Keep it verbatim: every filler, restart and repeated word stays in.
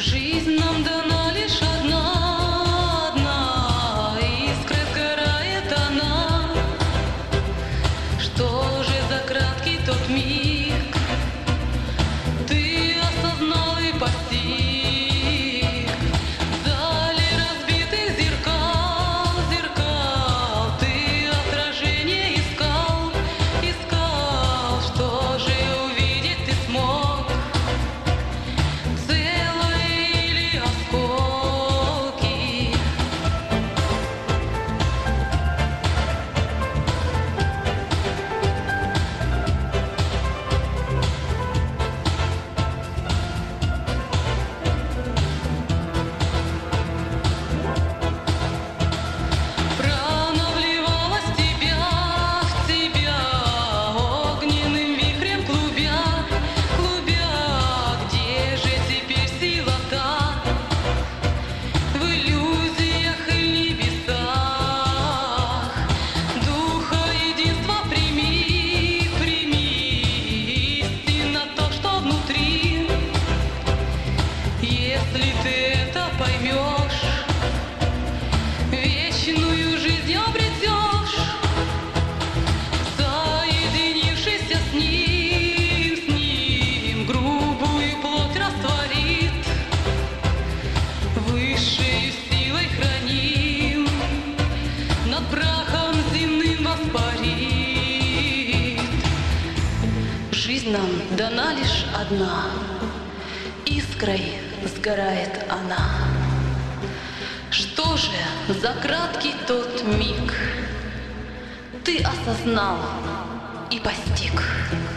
Жизнь нам дана лишь одна, одна, искрой сгорает она. Что же за краткий тот миг ты осознал и постиг? Вдали разбитых зеркал, зеркал ты отражение искал, искал. Что же увидеть ты смог? Если ты это поймешь, вечную жизнь обретешь, соединившись с ним, с ним грубую плоть растворит, высшей силой храним, над прахом земным воспарит. Жизнь нам дана лишь одна, искрой сгорает она. Что же за краткий тот миг ты осознал и постиг?